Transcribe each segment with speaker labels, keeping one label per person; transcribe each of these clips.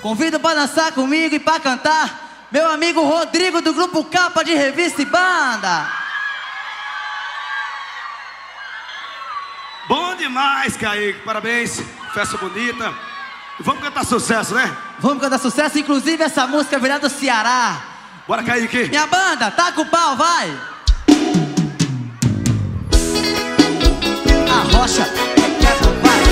Speaker 1: Convido pra dançar comigo e pra cantar meu amigo Rodrigo do Grupo Capa de Revista e Banda.
Speaker 2: Bom demais, Kaique, parabéns, festa bonita. Vamos cantar sucesso, né?
Speaker 1: Vamos cantar sucesso, inclusive essa música virá do Ceará.
Speaker 2: Bora, Kaique.
Speaker 1: Minha banda, taca o pau, vai! A rocha quebra, vai!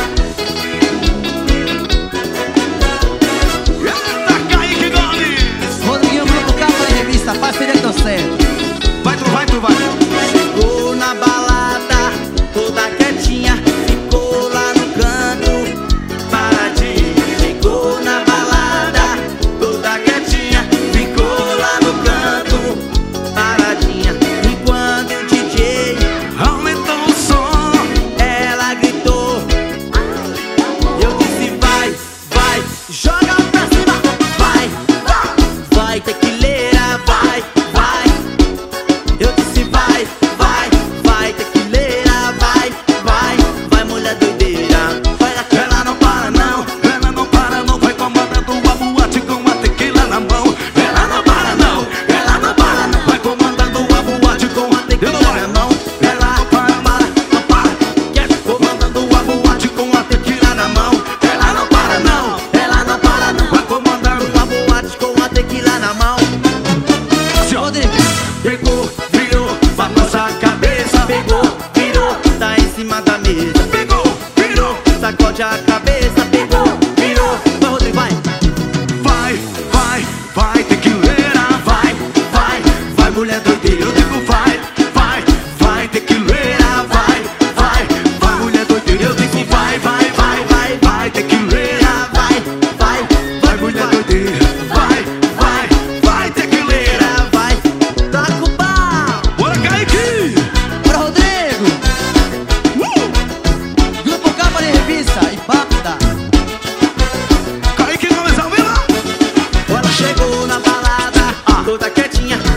Speaker 2: Eita, Kaique Gomes!
Speaker 1: Rodriguinho, Grupo Capa de Revista, parceria que deu certo.
Speaker 2: Vai, tu vai, tu vai.
Speaker 1: Chegou na balada, toda quietinha, ficou lá no canto, paradinha. Chegou na balada, toda quietinha, ficou lá no canto, paradinha. Enquanto o DJ
Speaker 2: Aumentou o som,
Speaker 1: ela gritou, eu disse vai, vai, joga pra cima, vai, vai tequileira, vai, vai. Eu disse vai, vai, vai tequileira, vai, vai, vai mulher doideira. Vai lá que ela não para não,
Speaker 2: ela não para não, vai comandando a boate com a tequila na mão. Ela não para não, ela não para não, vai comandando a boate com a tequila na mão. Ela não para, não para, comandando a boate com a tequila na mão. Ela não para não, ela não para não, vai comandando
Speaker 1: a boate com a tequila na mão. Rodrigo,
Speaker 2: pegou, virou, balança a cabeça.
Speaker 1: pegou, virou, tá em cima da mesa.
Speaker 2: Pegou, virou,
Speaker 1: Sacode a cabeça, pegou, virou. Vai, Rodrigo, vai.
Speaker 2: vai, vai, vai tequileira, vai, vai, vai mulher doideira. Eu digo vai, vai, vai tequileira, vai, vai, vai mulher doideira. Eu digo vai, vai, vai, vai, vai tequileira, vai, vai, vai mulher doideira. Vai, vai, vai tequileira,
Speaker 1: Vai, taca o pau.
Speaker 2: bora Kaique!
Speaker 1: Bora, Rodrigo. Grupo Capa de Revista e Banda.
Speaker 2: Kaique Gomes ao vivo!
Speaker 1: Ela chegou na balada, toda quietinha,